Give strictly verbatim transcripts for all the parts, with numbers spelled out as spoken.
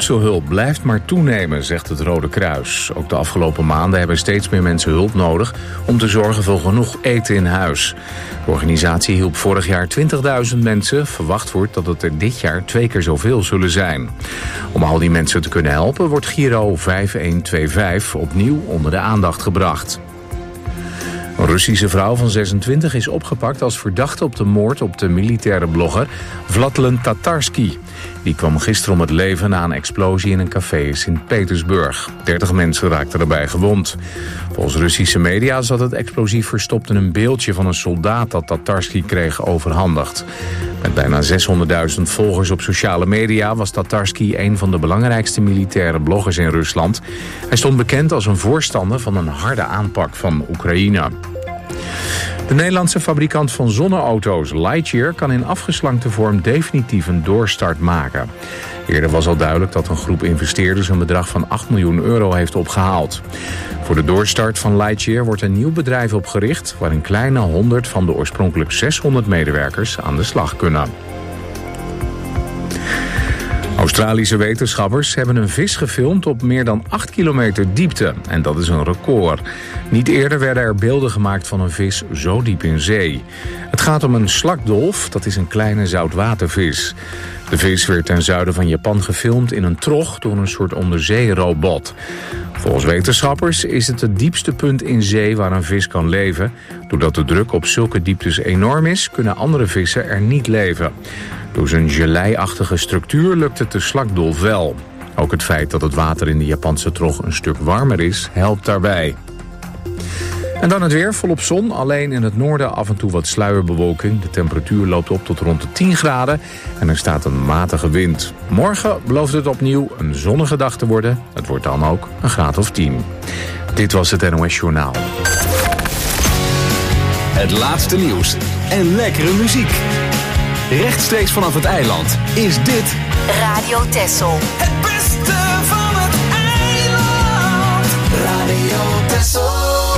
Voedselhulp blijft maar toenemen, zegt het Rode Kruis. Ook de afgelopen maanden hebben steeds meer mensen hulp nodig om te zorgen voor genoeg eten in huis. De organisatie hielp vorig jaar twintigduizend mensen. Verwacht wordt dat het er dit jaar twee keer zoveel zullen zijn. Om al die mensen te kunnen helpen wordt Giro vijf een twee vijf opnieuw onder de aandacht gebracht. Een Russische vrouw van zesentwintig is opgepakt als verdachte op de moord op de militaire blogger Vladlen Tatarsky. Die kwam gisteren om het leven na een explosie in een café in Sint-Petersburg. dertig mensen raakten erbij gewond. Volgens Russische media zat het explosief verstopt in een beeldje van een soldaat dat Tatarsky kreeg overhandigd. Met bijna zeshonderdduizend volgers op sociale media was Tatarsky een van de belangrijkste militaire bloggers in Rusland. Hij stond bekend als een voorstander van een harde aanpak van Oekraïne. De Nederlandse fabrikant van zonneauto's Lightyear kan in afgeslankte vorm definitief een doorstart maken. Eerder was al duidelijk dat een groep investeerders een bedrag van acht miljoen euro heeft opgehaald. Voor de doorstart van Lightyear wordt een nieuw bedrijf opgericht waar een kleine honderd van de oorspronkelijk zeshonderd medewerkers aan de slag kunnen. Australische wetenschappers hebben een vis gefilmd op meer dan acht kilometer diepte. En dat is een record. Niet eerder werden er beelden gemaakt van een vis zo diep in zee. Het gaat om een slakdolf, dat is een kleine zoutwatervis. De vis werd ten zuiden van Japan gefilmd in een trog door een soort onderzeerobot. Volgens wetenschappers is het het diepste punt in zee waar een vis kan leven. Doordat de druk op zulke dieptes enorm is, kunnen andere vissen er niet leven. Door zijn geleiachtige structuur lukt het de slakdolf wel. Ook het feit dat het water in de Japanse trog een stuk warmer is, helpt daarbij. En dan het weer, volop zon, alleen in het noorden af en toe wat sluierbewolking. De temperatuur loopt op tot rond de tien graden en er staat een matige wind. Morgen belooft het opnieuw een zonnige dag te worden. Het wordt dan ook een graad of tien. Dit was het N O S Journaal. Het laatste nieuws en lekkere muziek. Rechtstreeks vanaf het eiland is dit Radio Texel. Het beste van het eiland. Radio Texel.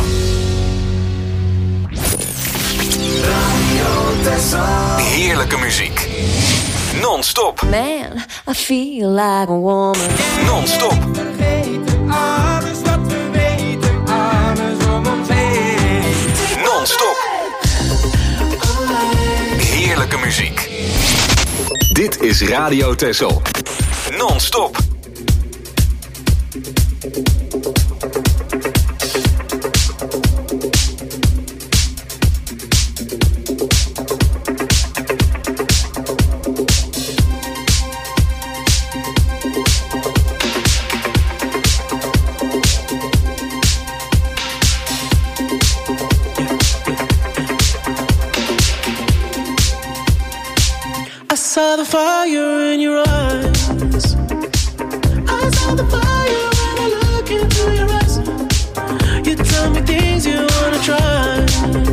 Radio Texel. heerlijke muziek. Non-stop. Man, I feel like a woman. Non-stop. Alles wat we weten, alles om ons heen. Non-stop. Heerlijke muziek. Dit is Radio Texel. Non-stop. I saw the fire in your eyes. I saw the fire when I look into your eyes. You tell me things you wanna try.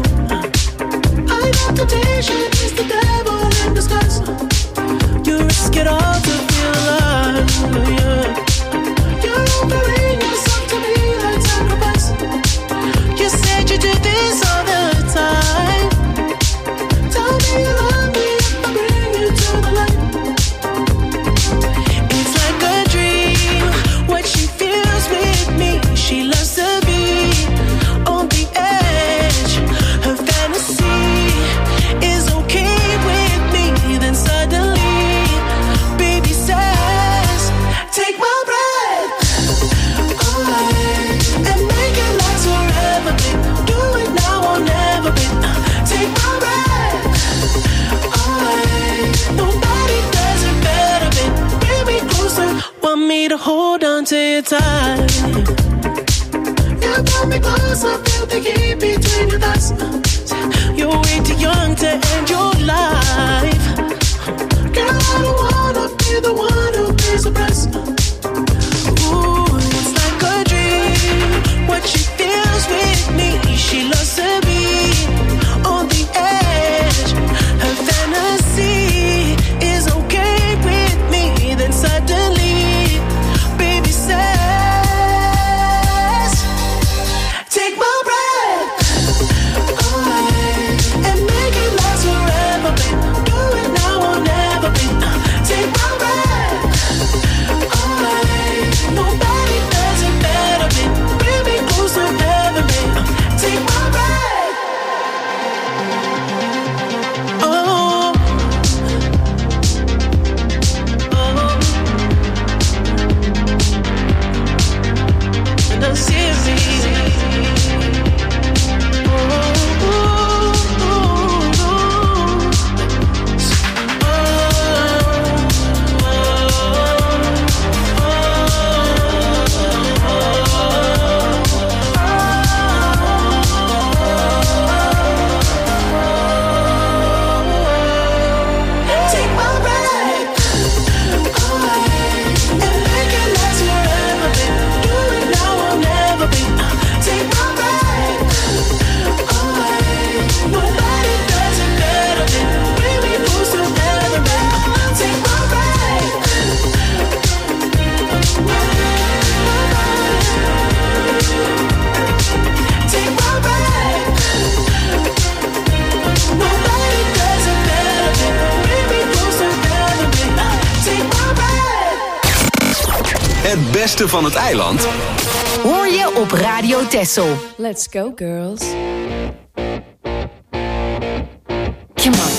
I know temptation is the devil in disguise. You risk it all to feel alive. Yeah. You're offering yourself to me like sacrifice. You said you do this all the time. Tell me you love me. She loves to be on the edge. Her fantasy is okay with me. Then suddenly, baby says, take my breath away and make it last forever, babe. Do it now or never, babe. Take my breath away. Nobody does it better, babe. Bring me closer. Want me to hold on to your tight. You pull me closer, feel the heat between your thighs. You're way too young to end your life. Girl, I don't wanna be the one who pays the price. Ooh, it's like a dream. What she feels with me, she loves to be on the edge. Her fantasy is okay with me. Then suddenly, baby says, take my breath away and make it last forever, babe. Do it now or never, babe. Take my breath Het beste van het eiland Hoor je op Radio Texel. Let's go, girls. Come on.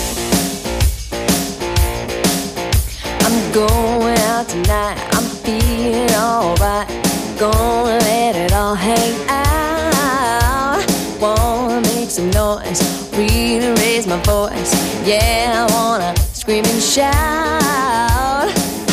I'm going out tonight. I'm feeling alright. Gonna let it all hang out. Wanna make some noise. Really raise my voice. Yeah, I wanna scream and shout.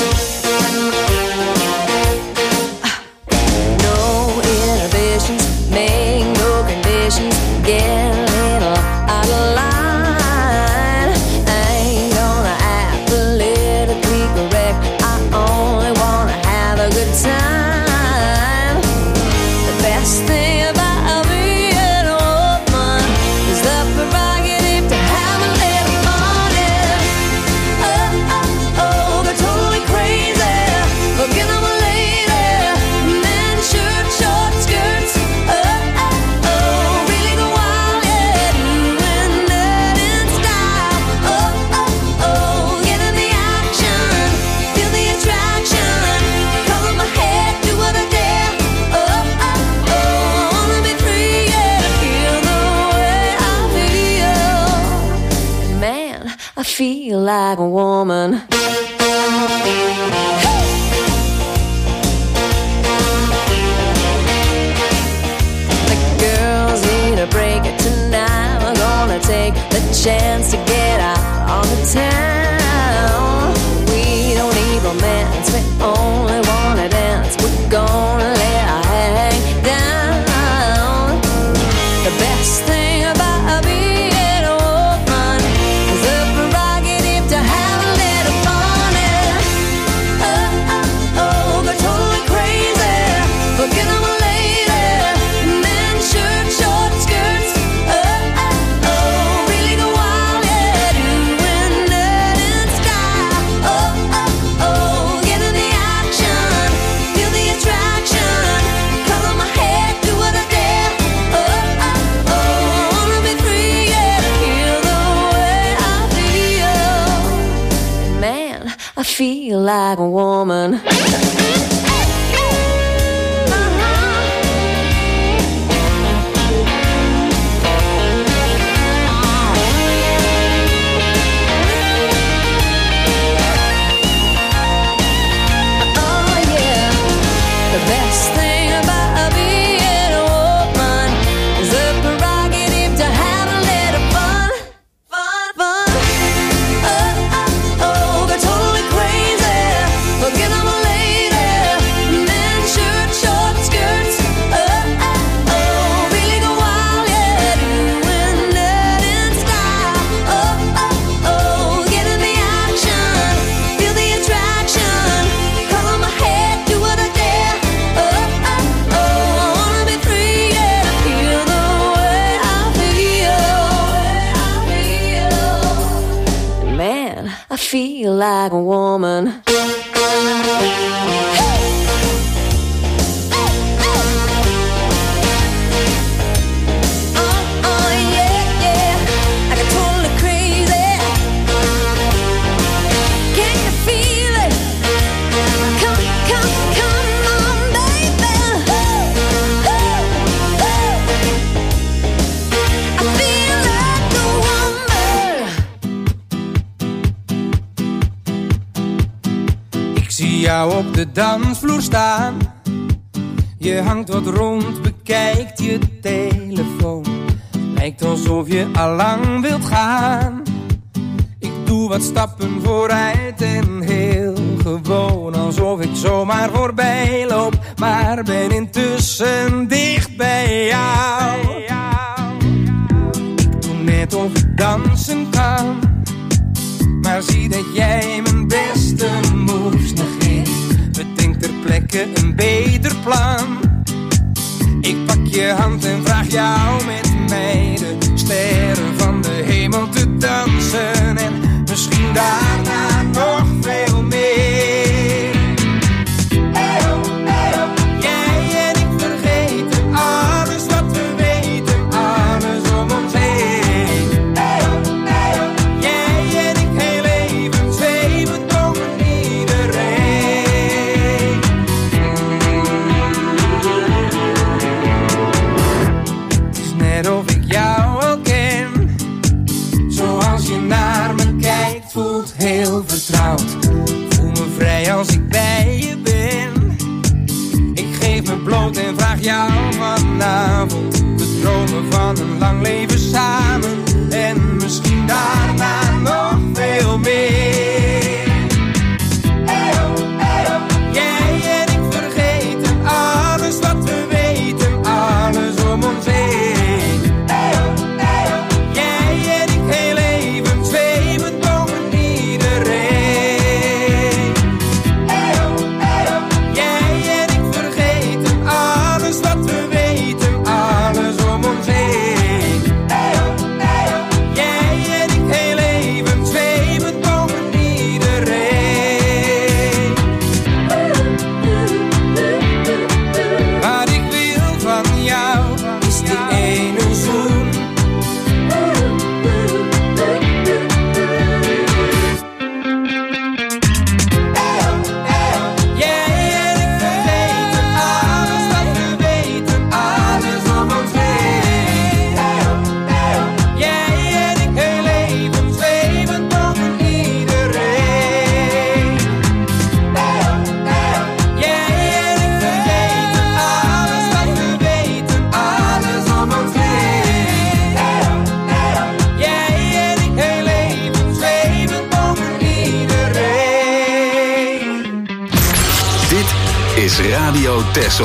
No inhibitions, make no conditions. Get a little out of line. I ain't gonna act politically correct. I only wanna have a good time. The best thing about being a woman is the prerogative to have a little fun. Yeah. Oh, oh, oh, they're totally crazy. Forget I'm a lady. Men, shirt, short skirts. Oh, oh, oh, really go wild, yeah. Doing that in style. Oh, oh, oh, get in the action. Feel the attraction. Cover my head, do what I dare. Oh, oh, oh, wanna be free, yeah. Feel the way I feel. Man, I feel like a woman. The girls need a break tonight. We're gonna take the chance to get out on the town. We don't need romance, we only wanna dance. We're gonna let our hang down. The best thing about being a woman is the prerogative to have a little fun. Yeah. Oh, oh, oh, they're totally crazy. Forget I'm a lady. Men, shirt, short skirts. Oh, oh, oh, really go wild, yeah. Doing that in style. Oh, oh, oh, get in the action. Feel the attraction. Cover my head, do what I dare. Oh, oh, oh, wanna be free, yeah. Feel the way I feel. Man, I feel like a woman. Oh yeah, the best thing about being a woman is the prerogative to have a little fun, fun, fun. Oh, oh, oh, they're totally crazy. Forget I'm a lady. Men, shirt, short skirts. Oh, oh, oh, really go wild, yeah. Doing that in style. Oh, oh, oh, get in the action. Feel the attraction. Cover my head, do what I dare. Oh, oh, oh, I wanna be free, yeah. Feel the way I feel. Man, I feel like a woman. Oh, oh, yeah, yeah. I get totally crazy. Can you feel it? Come, come, come on, baby. Ooh, ooh, ooh. I feel like a woman. Ik zie jou op de dansvloer staan. Je hangt wat rond, bekijkt je telefoon. Lijkt alsof je allang wilt gaan. Ik doe wat stappen vooruit en heel gewoon. Alsof ik zomaar voorbij loop, maar ben intussen dicht bij jou. Ik doe net of ik dansen kan, maar zie dat jij mijn beste moves negeert. Bedenk ter plekke een beter plan. Ik pak je hand en vraag jou met mij de sterren van de hemel te dansen. En misschien daarna nog veel meer. Eyo, eyo. Jij en ik vergeten alles wat we weten, alles om ons heen. Eyo, eyo. Jij en ik heel even zweven boven iedereen. jou vanavond. We dromen van een lang leven samen. En misschien daarna nog veel meer. Eyo, eyo. Jij en ik vergeten alles wat we weten. Alles om ons heen. Eyo, eyo. Jij en ik heel even zweven boven iedereen. Eyo, eyo. Jij en ik vergeten alles wat we weten. Alles om ons heen. Eyo, eyo. Jij en ik heel even zweven boven iedereen. Wat ik wil van jou is die ene zoen. Jij en ik vergeten alles wat we weten, alles om ons heen. Jij en ik heel even zweven boven iedereen. Jij en ik vergeten alles wat we weten, alles om ons heen. Jij en ik heel even zweven boven iedereen. Dit is Radio Texel.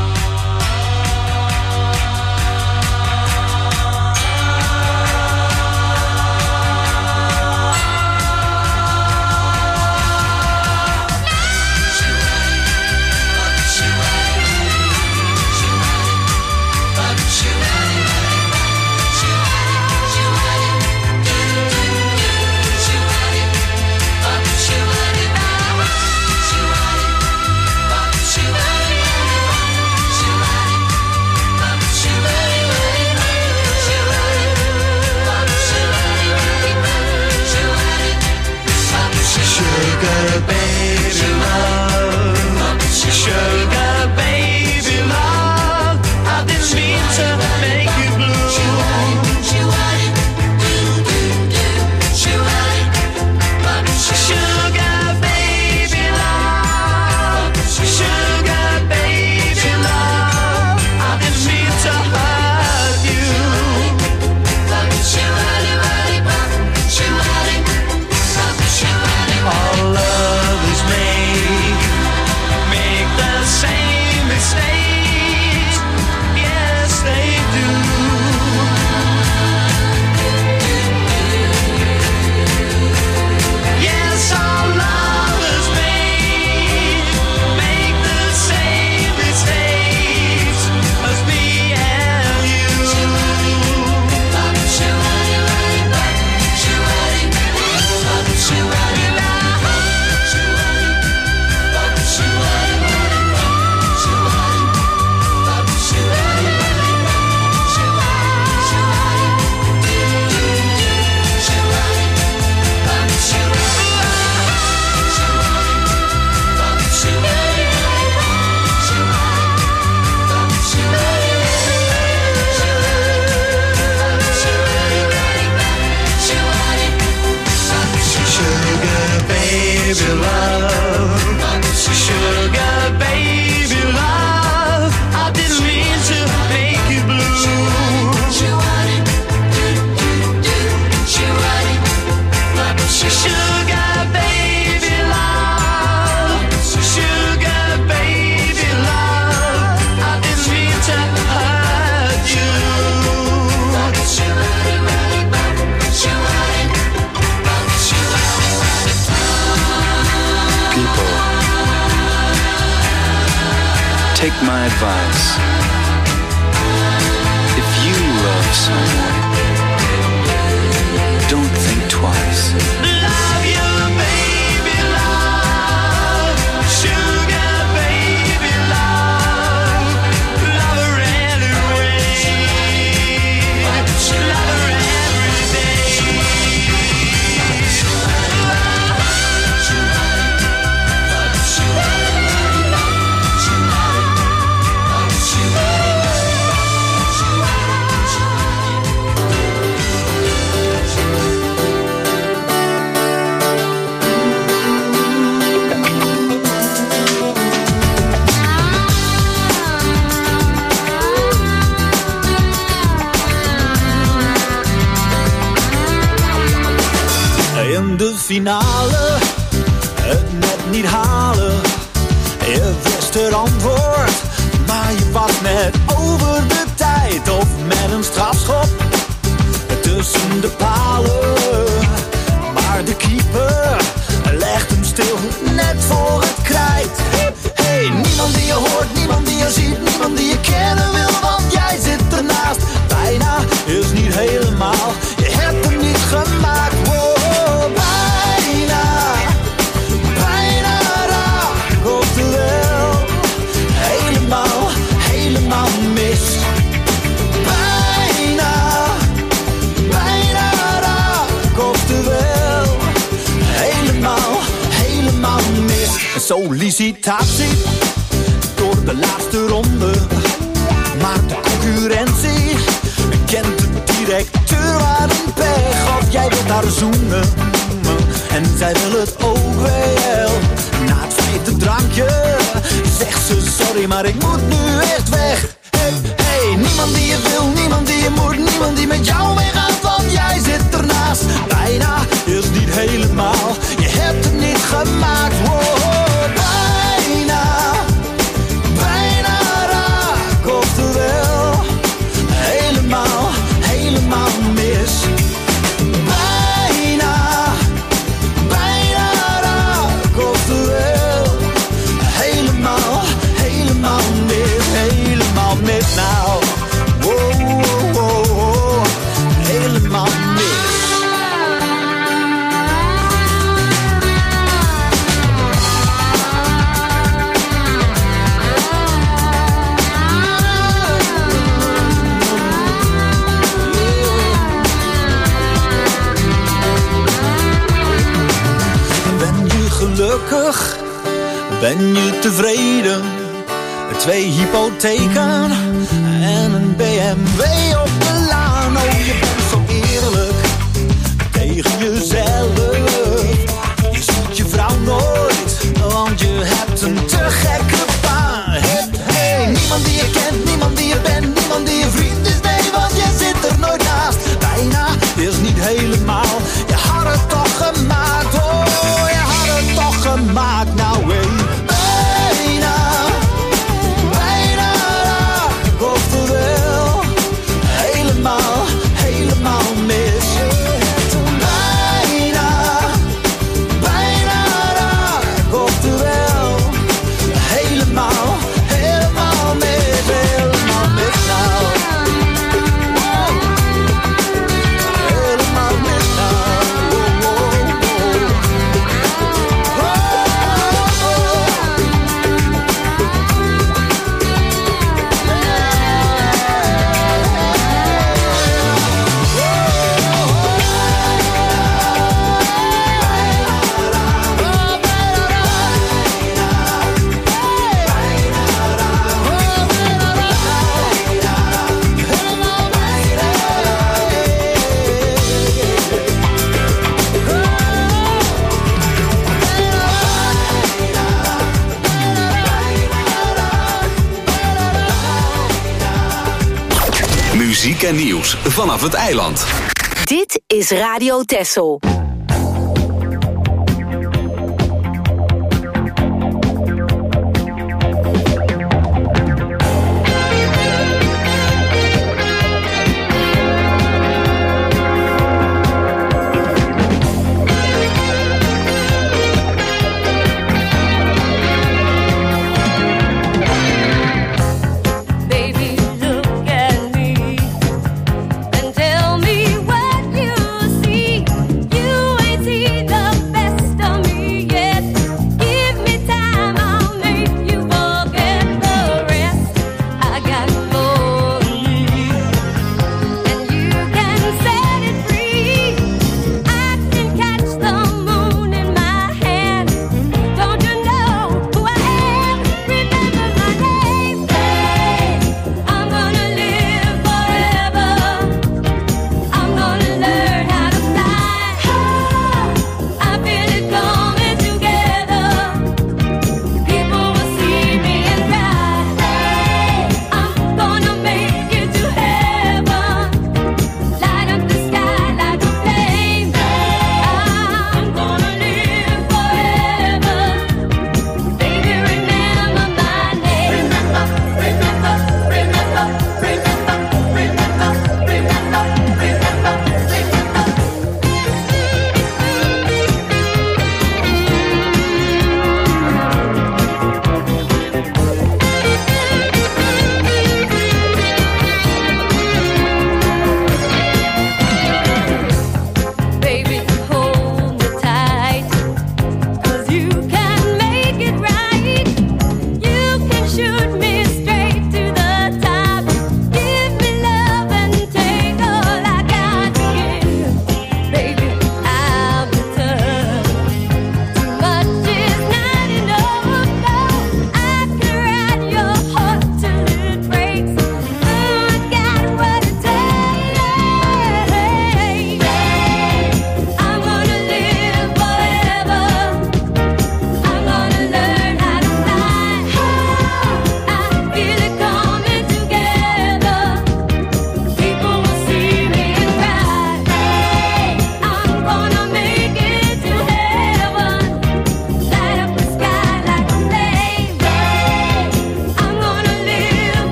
Sugar baby love, sugar baby love, I didn't mean to make you blue. Sugar baby love, sugar baby love, I didn't mean to hurt you. All lovers make, make the same mistakes. Yes, they do. Yes, all lovers make, make the same mistakes as me and you. Sugar baby love, sugar baby love, I didn't mean to make you blue. Sugar baby love, sugar baby love, I didn't mean to hurt you. People, take my advice. If you love someone, don't think twice. Love you, baby, love. Sugar, baby, love. Love her anyway. Love her every day. Je wist het antwoord, maar je was net over de tijd. Of met een strafschop tussen de palen. Maar de keeper legt hem stil, net voor het krijt. Hey, hey, niemand die je hoort, niemand die je ziet, niemand die je kennen wil, want jij zit ernaast. Bijna is niet helemaal, je hebt hem niet gemaakt. Wow, bijna, bijna raak, oftewel helemaal, helemaal mis. Bijna, bijna raak, oftewel helemaal, helemaal mis. Een sollicitatie door de laatste ronde, maar de concurrentie kent de directeur waar een pech. Of jij wilt haar zoenen en zij wil het ook wel. Na het vijfde drankje zegt ze sorry, maar ik moet nu echt weg. Hey, hey, niemand die je wil, niemand die je moet, niemand die met jou meegaat, want jij zit ernaast. Bijna is niet helemaal, je hebt het niet gemaakt. Wow, bijna, bijna raak, oftewel helemaal, helemaal mis. Bijna, bijna raak, oftewel helemaal, helemaal mis. Helemaal mis nou. Wow, wow, wow, wow. Helemaal mis. Gelukkig, ben je tevreden? Twee hypotheken en een B M W op de laan. Oh, je bent zo eerlijk tegen jezelf. Je ziet je vrouw nooit, want je hebt een te gekke baan. Hey, hey, niemand die je kent, niemand die je bent, niemand die je vriend is. Nee, want je zit er nooit naast. Bijna is niet helemaal, je had het toch gemaakt. Oh, je had het toch gemaakt. Nou, hey, bijna, bijna raak, oftewel helemaal, helemaal mis. Bijna, bijna raak, oftewel helemaal, helemaal mis. Helemaal mis nou. Wow. Helemaal mis nou. Wow, wow, wow. Muziek en nieuws vanaf het eiland. Dit is Radio Texel. Tell me what you see. You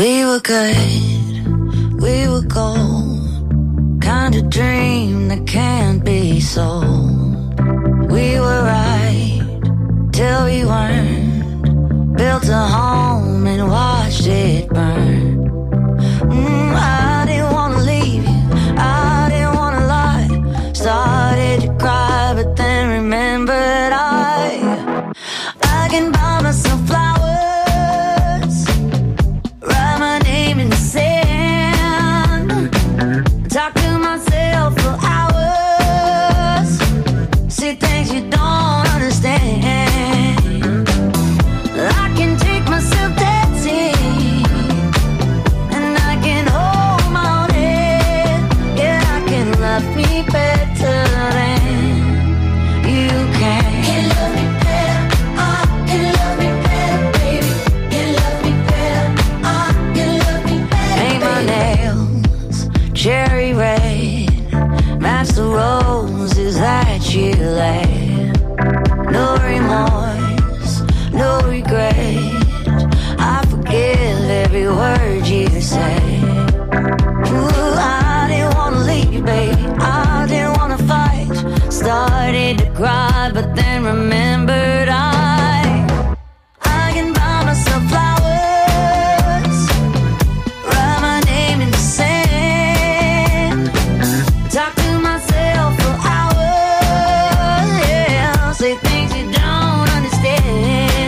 We were good, we were gold, kind of dream that can't be sold. We were right till we weren't, built a home and watched it burn. Mm, I didn't wanna leave you, I didn't wanna lie. Started to cry, but then remembered I I can buy myself flowers, write my name in the sand, talk to myself for hours, see things you don't understand. I can take myself dancing, and I can hold my own head. Yeah, I can love me better than you can. Can love me better, I can love me better, baby. Can love me better, I can love me better. Paint my nails cherry red, match the roses that you laid. No remorse, no regret, I forgive every word you say. Ooh, I didn't wanna leave, baby, I didn't wanna fight. Started to cry, but then remembered I I can buy myself flowers, write my name in the sand, talk to myself for hours, yeah, say things you don't understand.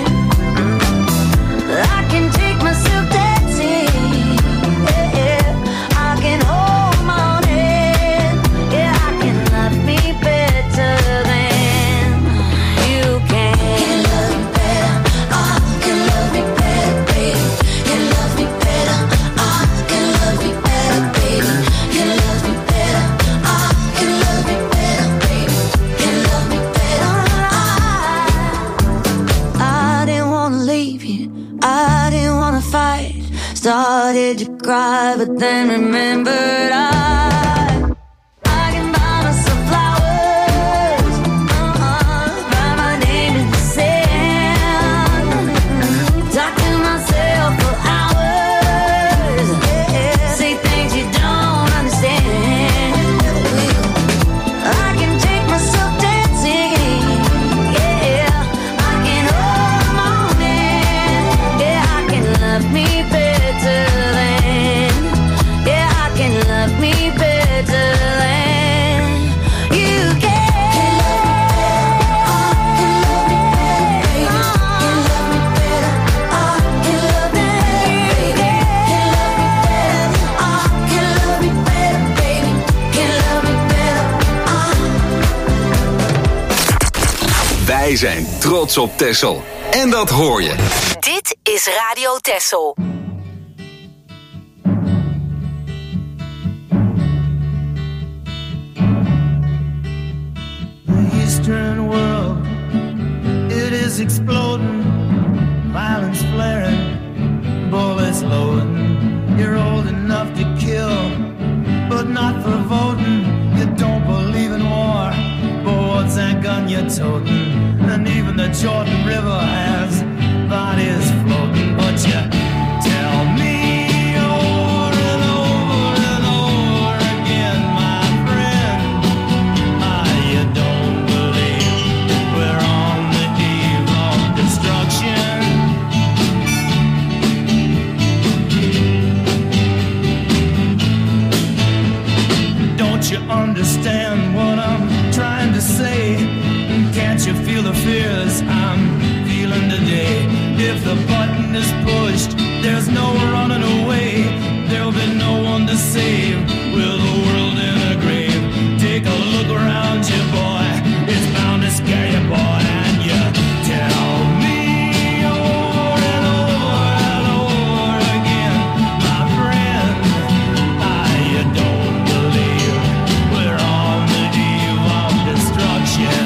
I can take myself dancing, yeah, yeah. I can hold my own head, yeah, I can love me better than you can. Can love me better, I can love me better, baby. Can love me better, I can love me better, baby. Can love me better, I can love me better, baby. Can love me better, I I didn't wanna leave you, I didn't wanna fight. Started to cry, but then remembered I I can buy myself flowers, uh-uh, write my name in the sand, talk to myself for hours, yeah, say things you don't understand. I can take myself dancing, yeah, I can hold my own hand, yeah, I can love me better than, yeah, I can love me better than you can. Can love me better, I can love me better, I can love me better, baby. Can love me better, I Wij zijn trots op Texel. En dat hoor je. Dit is Radio Texel. The Eastern world, it is exploding, violence flaring, bullets loading. You're old enough to kill, but not for voting. You don't believe in war, but what's that gun you're toting? And even the Jordan River has bodies floating, but you tell me over and over and over again, my friend, ah, you don't believe we're on the eve of destruction. Don't you understand what I'm trying to say? Can't you feel the fears I'm feeling today? If the button is pushed, there's no running away. There'll be no one to save with the world in a grave. Take a look around you, boy. It's bound to scare you, boy. And you tell me over and over and over again, my friend, ah, you don't believe we're on the eve of destruction.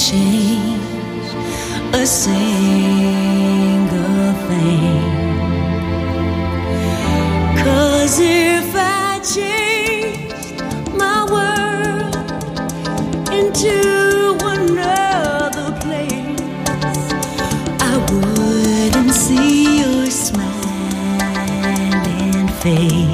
change a single thing. 'Cause if I changed my world into another place, I wouldn't see your smiling face.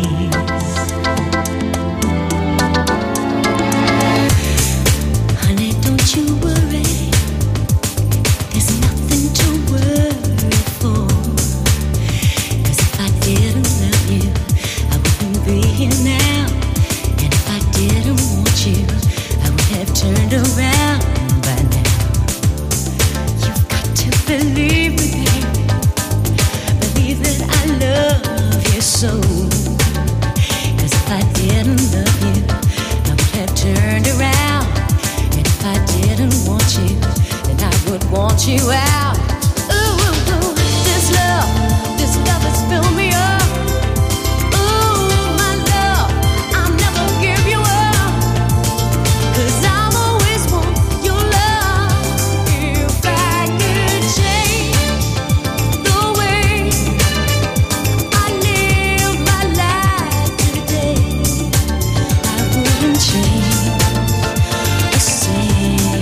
You out. Ooh, ooh, this love, this love has filled me up. Ooh, my love, I'll never give you up. 'Cause I'll always want your love. If I could change the way I live my life today, I wouldn't change a single.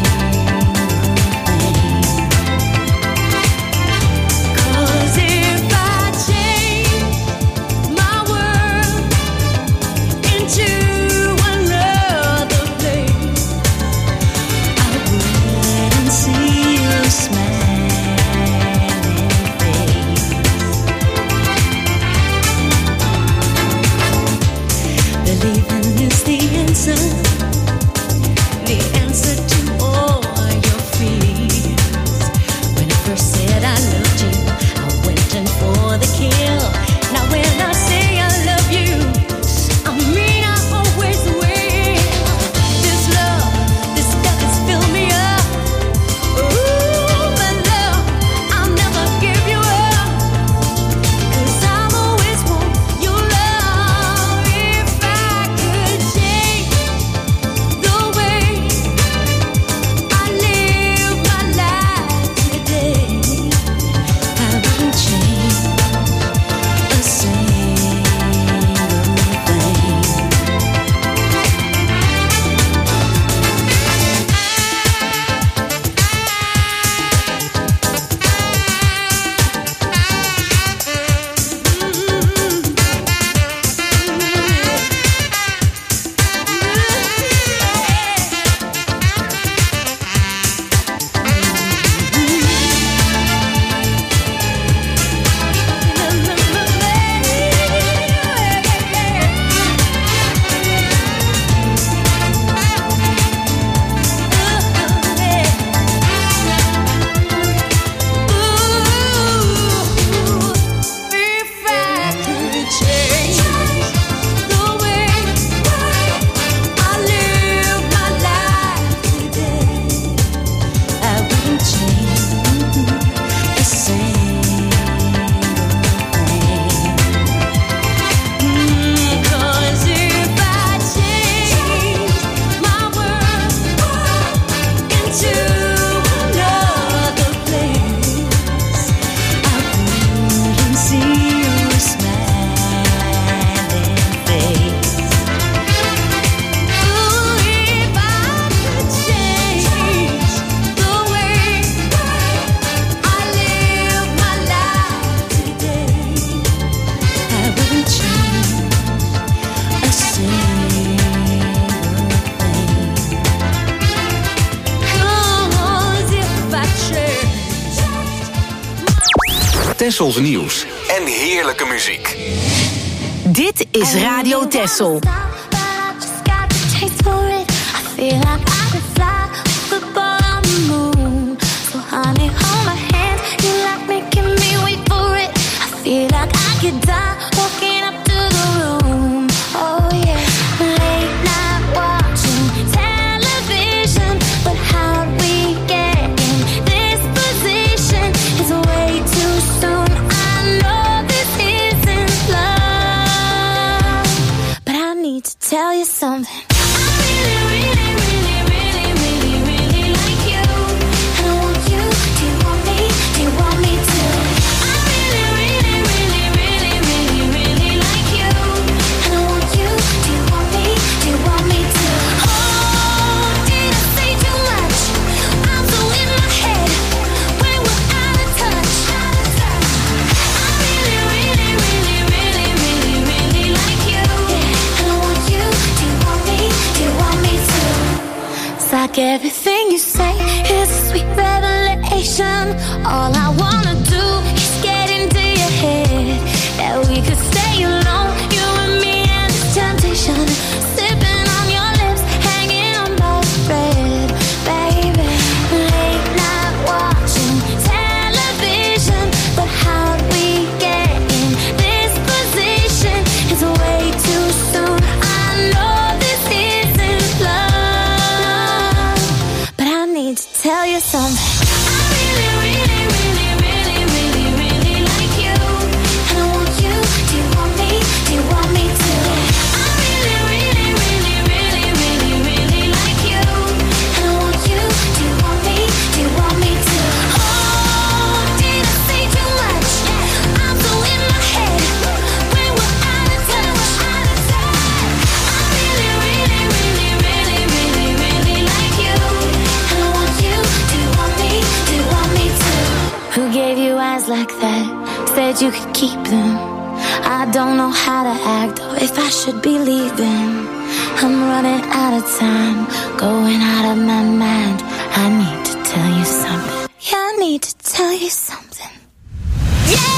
Tessels nieuws en heerlijke muziek. Dit is Radio Tessel. Tell you something. I really, really, really, really, really like you. like everything you say is a sweet revelation. All I wanna do is get into your head, that we could stay alone, you and me and this temptation, sipping on your lips, hanging on by a thread, baby. Late night watching television, but how we get in this position is way too soon. I know this isn't love, but I need to tell you something. I really, really, really, really, really, really like you, and I want you. Do you want me? Do you want me to? I really, really, really, really, really, really like you, and I want you. Do you want me? Do you want me to? Oh, did I say too much? I'm so in my head when we're out of touch, out of touch. I really, really, really, really, really, really like you, and I want you. Do you want me? Do you want me to? Who gave you eyes like that? Said you could keep them. I don't know how to act or if I should be leaving. I'm running out of time, going out of my mind. I need to tell you something. Yeah, I need to tell you something. Yeah!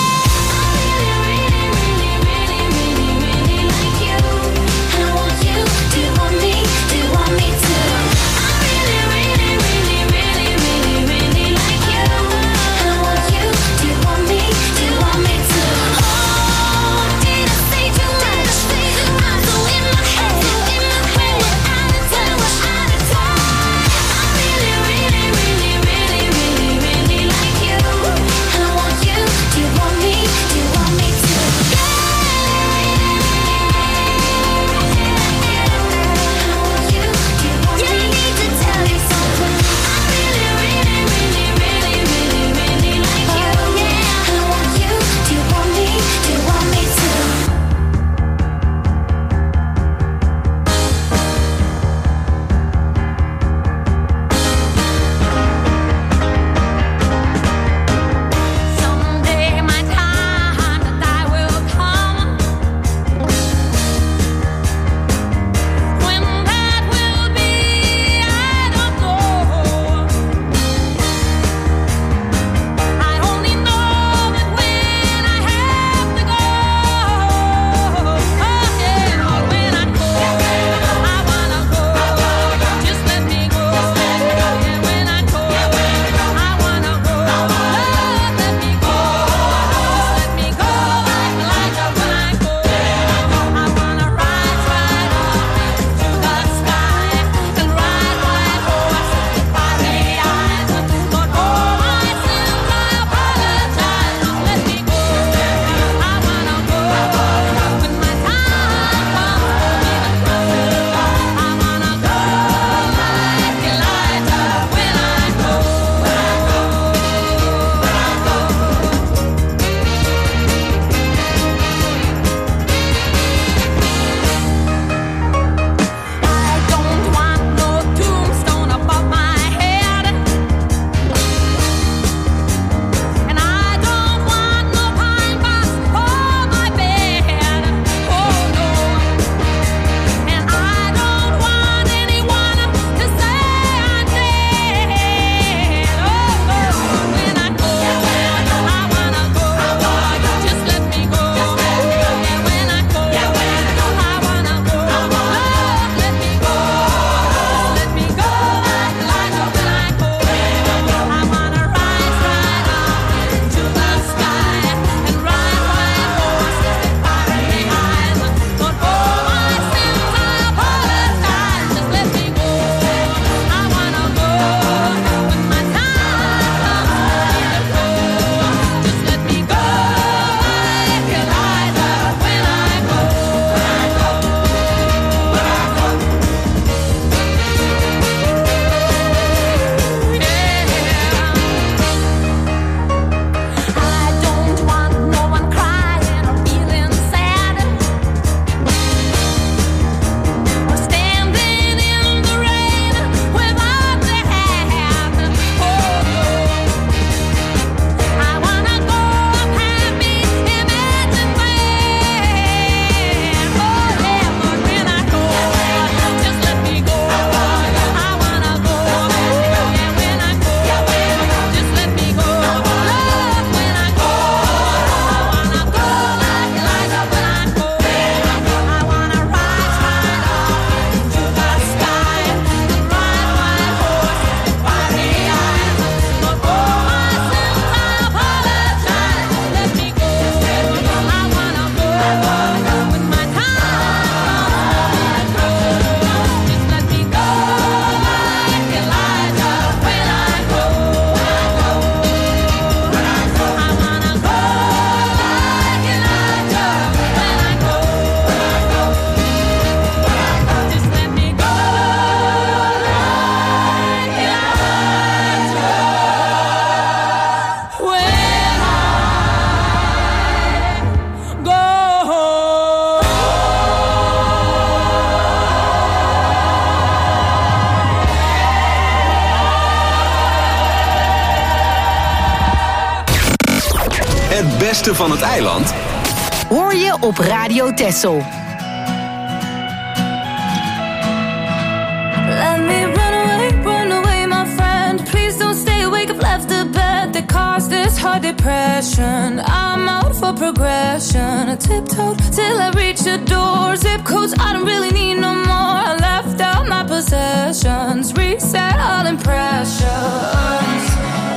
beste van het eiland hoor je op Radio Texel. Let me run away, run away, my friend. Please don't stay awake, I've left the bed that caused this hard depression. I'm out for progression. I tiptoed till I reached the door. Zip codes, I don't really need no more. I left out my possessions. Reset all impressions.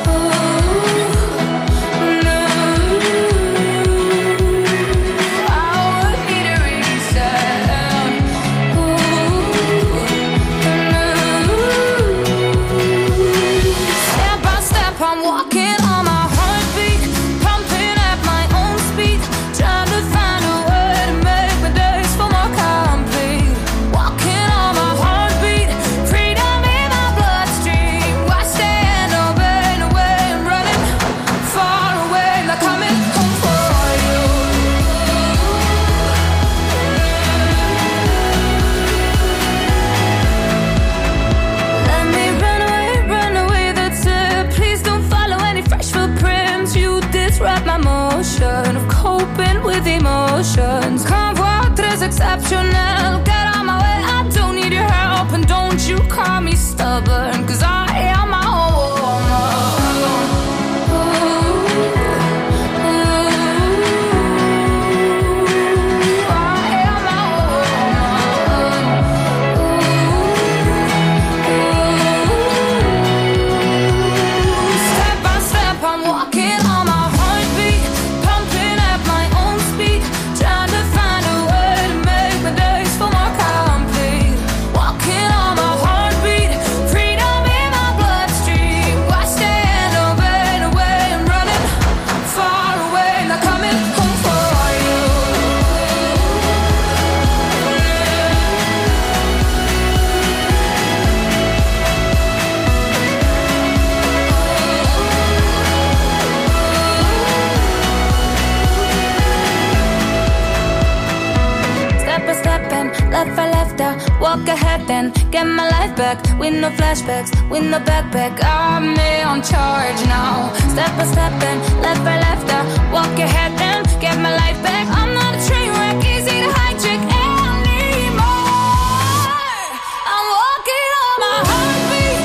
Emotions. Convoi très exceptionnel. Get out my way, I don't need your help. And don't you call me stubborn, cause I am my own woman. I am my own woman. Step by step I'm walking on my heartbeat. Pumping at my own speed. Trying to find a way to make my days feel more complete. Walking on my heartbeat. Freedom in my bloodstream. Why stand away and away and running far away? Not coming home for you. Step by step and left by left, I walk ahead and get my life back. With no flashbacks, with no backpack, I'm me on charge now. Step by step and left by left, I walk ahead and get my life back. I'm not a train wreck, easy to hijack anymore. I'm walking on my heartbeat.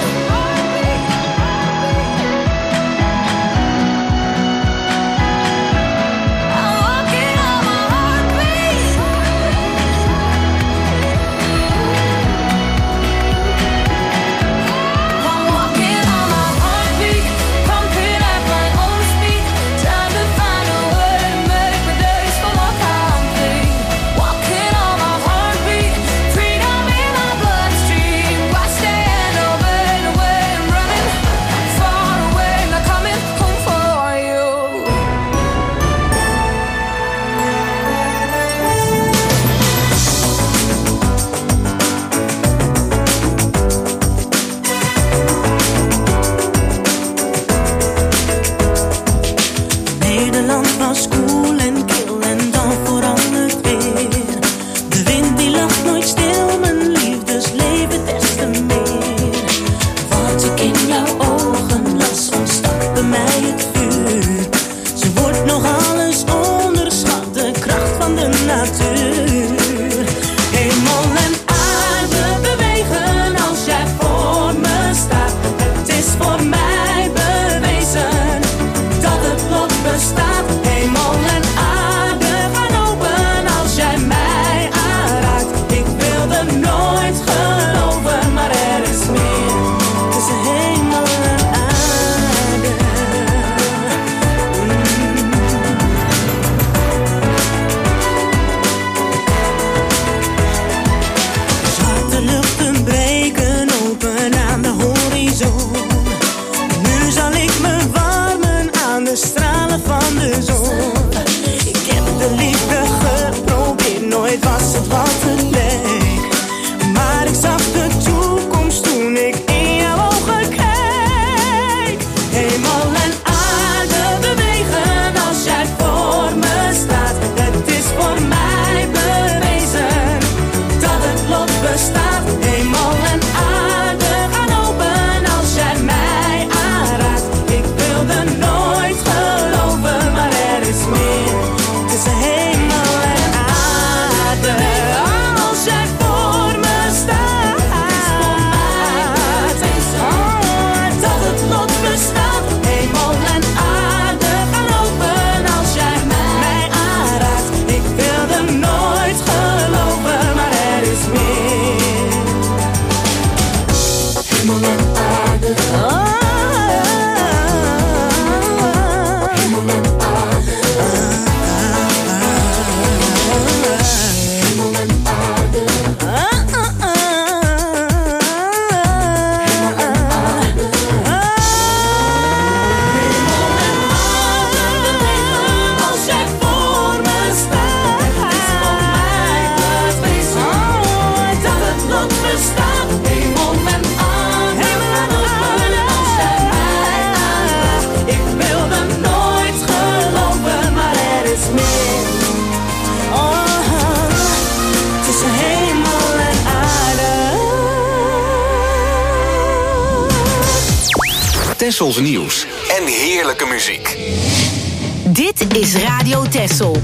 I'm walking on my heartbeat. I'm walking on my heartbeat, pumping at my own speed, trying to find a way to make my days feel more complete. Walking on my heartbeat, freedom in my bloodstream. Why stand away and away and running far away? Not coming home for you. Nederland was koel en kil en dan verandert weer. De wind die lacht nooit stil, mijn liefdesleven des te meer. Wat ik in jouw ogen las, ontstak bij mij het vuur. Ze wordt nog alles onderschat, de kracht van de natuur. Hemel en aarde bewegen als jij voor me staat. Het is voor mij bewezen dat het lot bestaat. Hemel en aarde gaan open als jij mij aanraakt. Ik wilde nooit geloven, maar er is meer tussen hemel en aarde. Mm. Tessels nieuws en heerlijke muziek. Dit is Radio Tessel.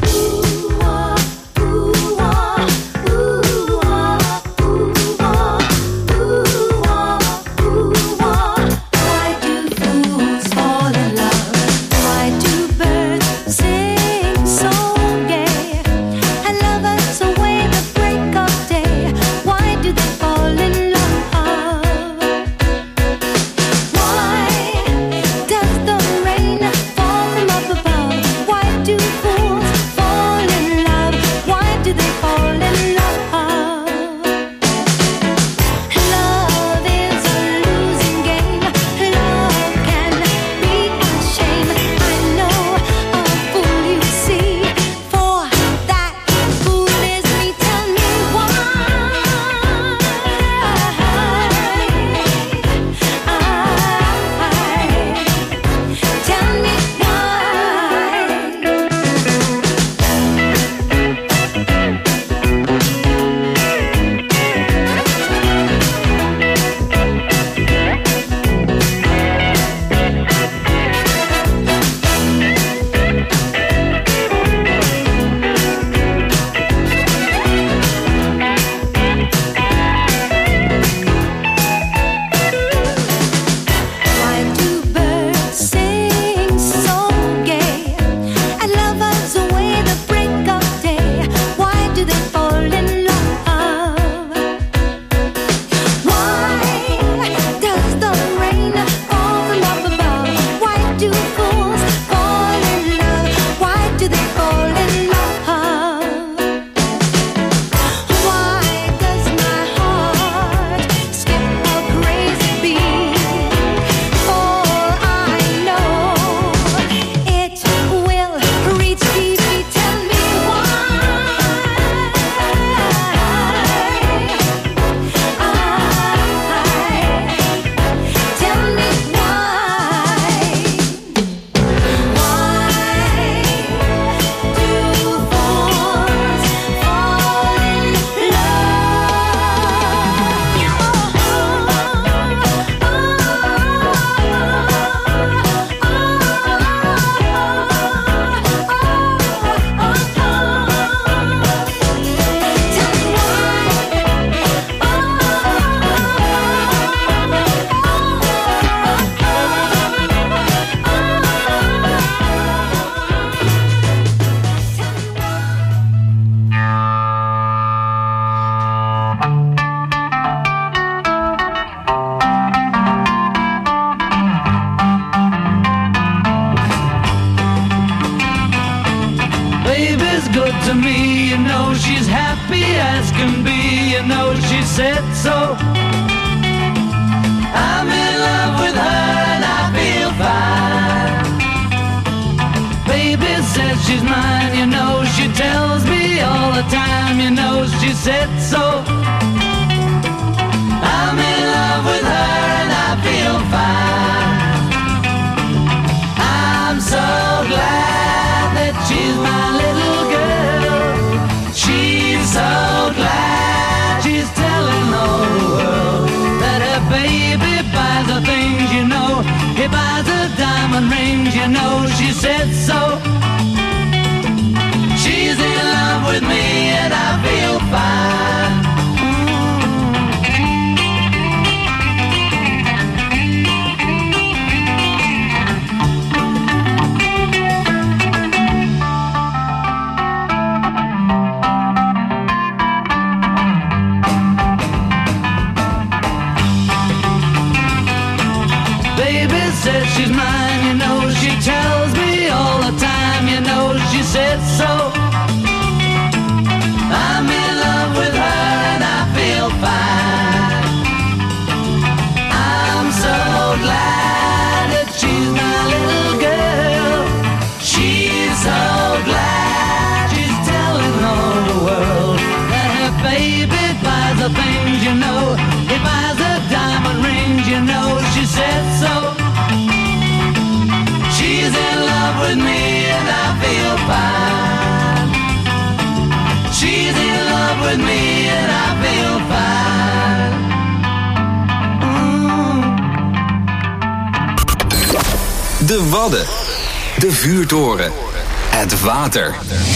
De Wadden. De vuurtoren. Het water.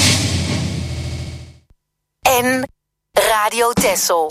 En Radio Texel.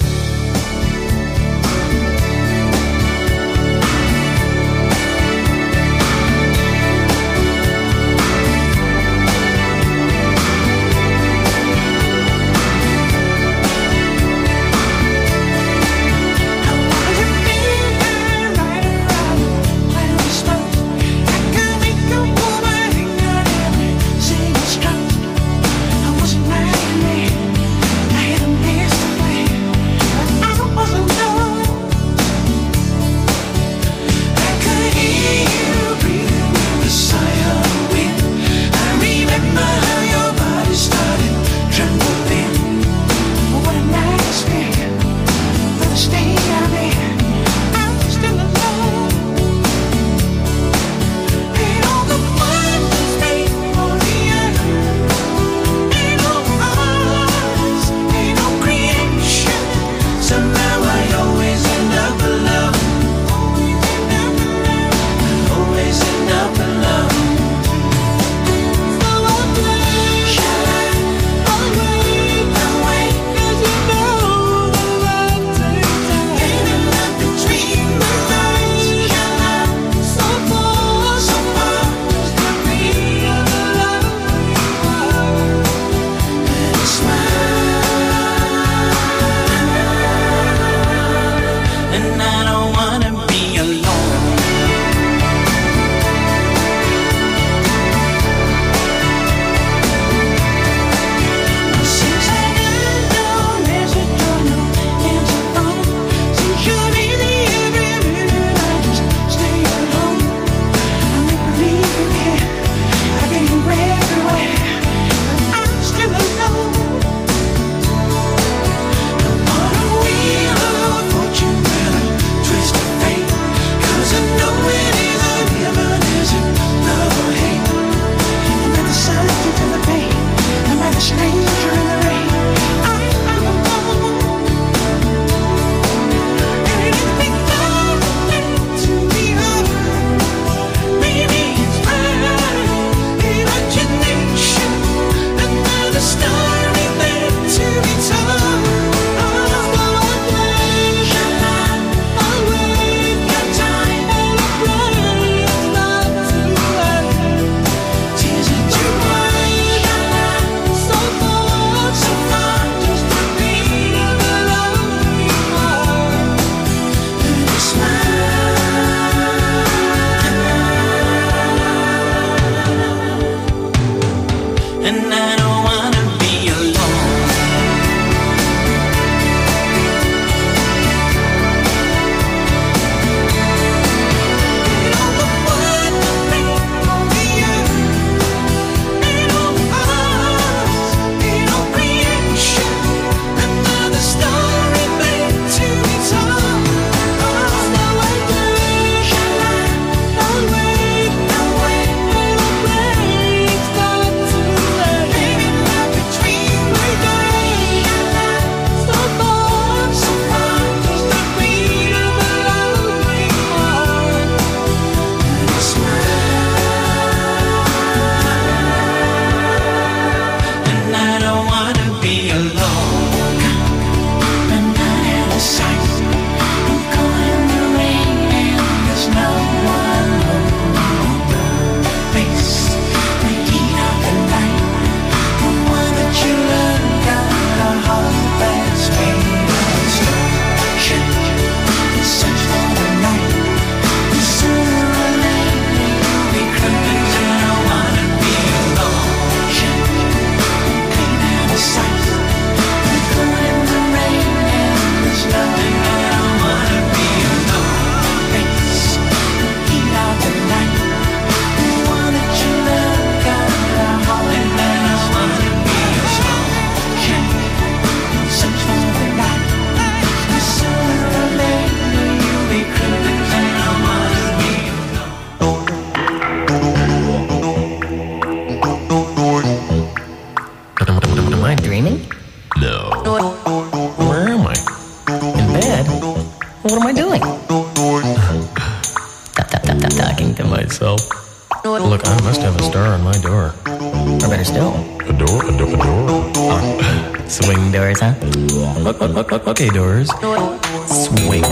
What am I doing? Talking to myself. Look, I must have a star on my door. Or better still, a door, a door, a door. Oh, swing doors, huh? Okay, doors. Swing.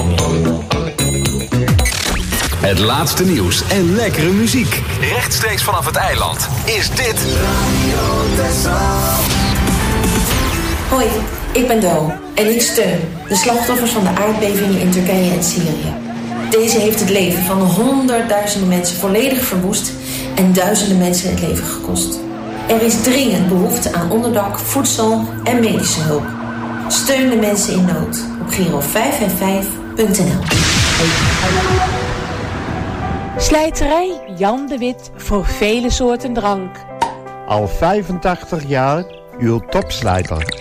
Het laatste nieuws en lekkere muziek. Rechtstreeks vanaf het eiland is dit Radio Texel. Hoi, ik ben Do en ik steun de slachtoffers van de aardbevingen in Turkije en Syrië. Deze heeft het leven van honderdduizenden mensen volledig verwoest en duizenden mensen het leven gekost. Er is dringend behoefte aan onderdak, voedsel en medische hulp. Steun de mensen in nood op Giro vijf en vijf punt n l. Slijterij Jan de Wit voor vele soorten drank. Al vijfentachtig jaar uw topslijter.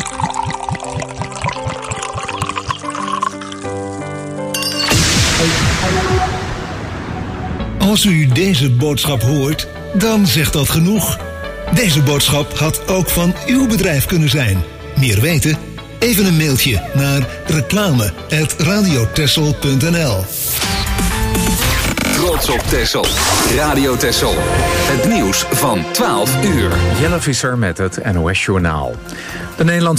Als u deze boodschap hoort, dan zegt dat genoeg. Deze boodschap had ook van uw bedrijf kunnen zijn. Meer weten? Even een mailtje naar reclame apenstaartje radiotexel punt n l. Trots op Texel. Radio Texel. Het nieuws van twaalf uur. Jelle Visser met het N O S Journaal. De Nederlandse